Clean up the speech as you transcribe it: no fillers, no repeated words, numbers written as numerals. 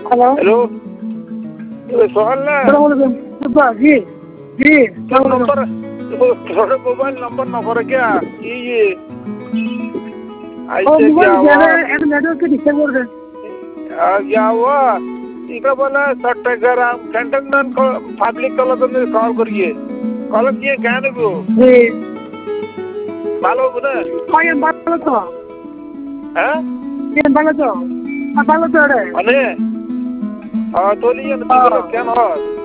hello Sohan ना जी जी नंबर थोड़ा मोबाइल नंबर नंबर क्या ये ऐसे क्या हुआ नेटवर्क के डिस्टर्ब कर क्या हुआ इधर बोला चट्टग्राम कैंटनमेंट पब्लिक कॉलेज में कॉल करिए कॉलेज किए कहने को जी ভালো বুঝে কয়েন ভালো তো হ্যাঁ কেন ভালো তো রে মানে তোলিয়ে কেন